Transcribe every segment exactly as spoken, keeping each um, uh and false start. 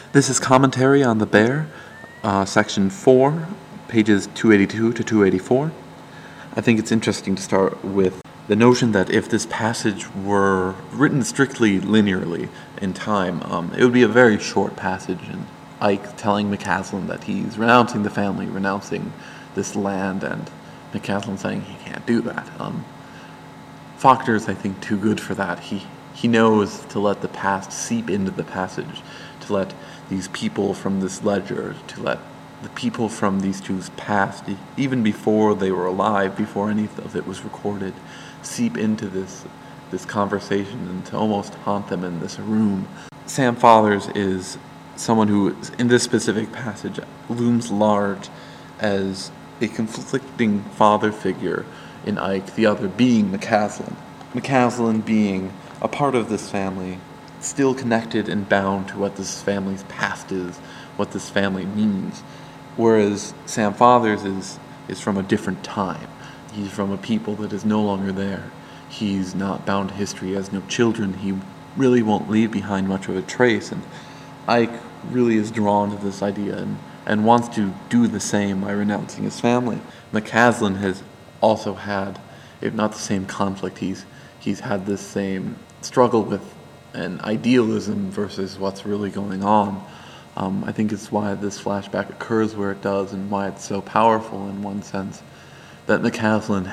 This is Commentary on the Bear, uh, section four, pages two eighty-two to two eighty-four. I think it's interesting to start with the notion that if this passage were written strictly linearly in time, um, it would be a very short passage, and Ike telling McCaslin that he's renouncing the family, renouncing this land, and McCaslin saying he can't do that. Um, Faulkner's, I think, too good for that. He he knows to let the past seep into the passage, to let these people from this ledger, to let the people from these two's past, even before they were alive, before any of it was recorded, seep into this this conversation and to almost haunt them in this room. Sam Fathers is someone who, in this specific passage, looms large as a conflicting father figure in Ike, the other being McCaslin. McCaslin being a part of this family, still connected and bound to what this family's past is, what this family means. Whereas Sam Fathers is, is from a different time. He's from a people that is no longer there. He's not bound to history, he has no children, he really won't leave behind much of a trace, and Ike really is drawn to this idea and, and wants to do the same by renouncing his family. McCaslin has also had, if not the same conflict, he's he's had this same struggle with an idealism versus what's really going on. Um, I think it's why this flashback occurs where it does and why it's so powerful in one sense, that McCaslin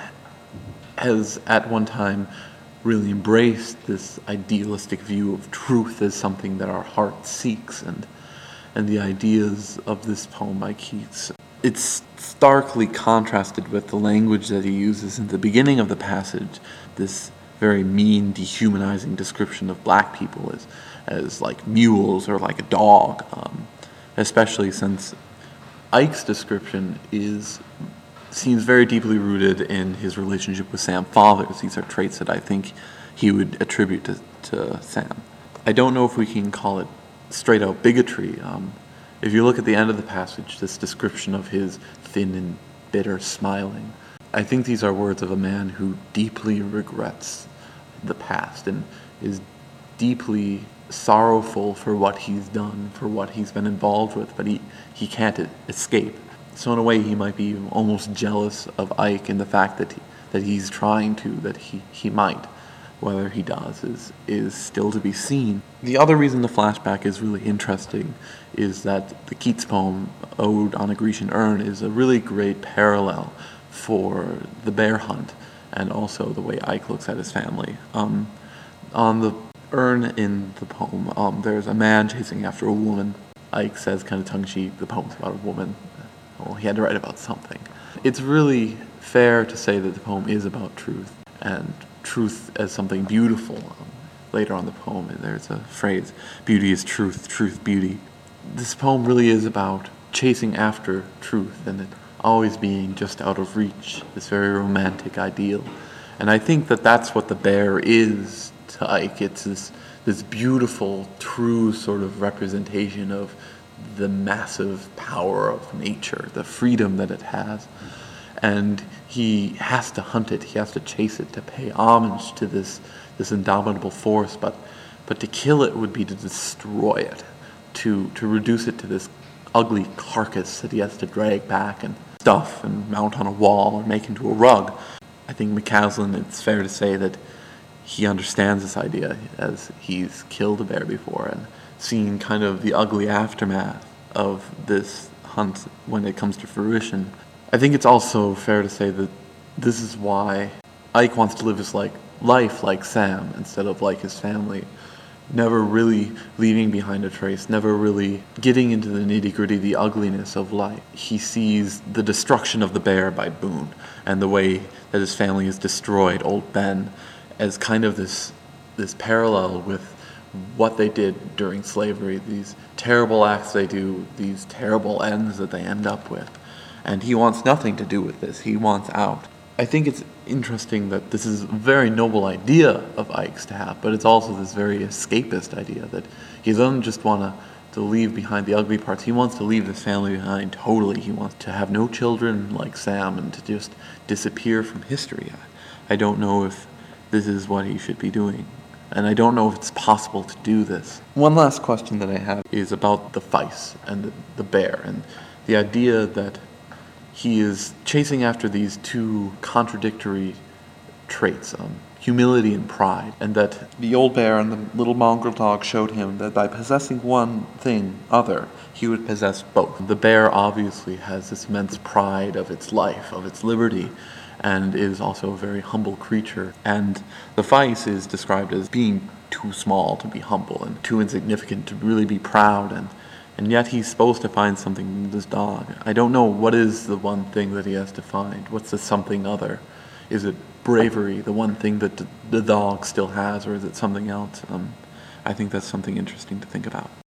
has at one time really embraced this idealistic view of truth as something that our heart seeks, and and the ideas of this poem by Keats. It's starkly contrasted with the language that he uses in the beginning of the passage, this very mean, dehumanizing description of black people as, as like mules or like a dog, um, especially since Ike's description is seems very deeply rooted in his relationship with Sam Fathers. These are traits that I think he would attribute to, to Sam. I don't know if we can call it straight-out bigotry. Um, if you look at the end of the passage, this description of his thin and bitter smiling, I think these are words of a man who deeply regrets the past and is deeply sorrowful for what he's done, for what he's been involved with, but he, he can't escape. So in a way, he might be almost jealous of Ike and the fact that he, that he's trying to, that he, he might. Whether he does is, is still to be seen. The other reason the flashback is really interesting is that the Keats poem, Ode on a Grecian Urn, is a really great parallel for the bear hunt and also the way Ike looks at his family. Um, on the urn in the poem, um, there's a man chasing after a woman. Ike says, kind of tongue-cheek, the poem's about a woman. Well, he had to write about something. It's really fair to say that the poem is about truth, and truth as something beautiful. Um, later on the poem, there's a phrase, beauty is truth, truth, beauty. This poem really is about chasing after truth and it always being just out of reach, this very romantic ideal. And I think that that's what the bear is to Ike. It's this, this beautiful, true sort of representation of the massive power of nature, the freedom that it has. And he has to hunt it, he has to chase it, to pay homage to this this indomitable force, but but to kill it would be to destroy it, to to reduce it to this ugly carcass that he has to drag back and stuff and mount on a wall or make into a rug. I think McCaslin, it's fair to say that he understands this idea as he's killed a bear before and seen kind of the ugly aftermath of this hunt when it comes to fruition. I think it's also fair to say that this is why Ike wants to live his like life like Sam instead of like his family, never really leaving behind a trace, never really getting into the nitty-gritty, the ugliness of life. He sees the destruction of the bear by Boone and the way that his family is destroyed, old Ben, as kind of this this parallel with what they did during slavery, these terrible acts they do, these terrible ends that they end up with. And he wants nothing to do with this. He wants out. I think it's interesting that this is a very noble idea of Ike's to have, but it's also this very escapist idea that he doesn't just want to, to leave behind the ugly parts. He wants to leave this family behind totally. He wants to have no children like Sam and to just disappear from history. I, I don't know if this is what he should be doing. And I don't know if it's possible to do this. One last question that I have is about the vice and the, the bear, and the idea that he is chasing after these two contradictory traits, um, humility and pride, and that the old bear and the little mongrel dog showed him that by possessing one thing other, he would possess both. The bear obviously has this immense pride of its life, of its liberty, and is also a very humble creature. And the vice is described as being too small to be humble and too insignificant to really be proud, and and yet he's supposed to find something in this dog. I don't know what is the one thing that he has to find. What's the something other? Is it bravery, the one thing that the dog still has, or is it something else? Um, I think that's something interesting to think about.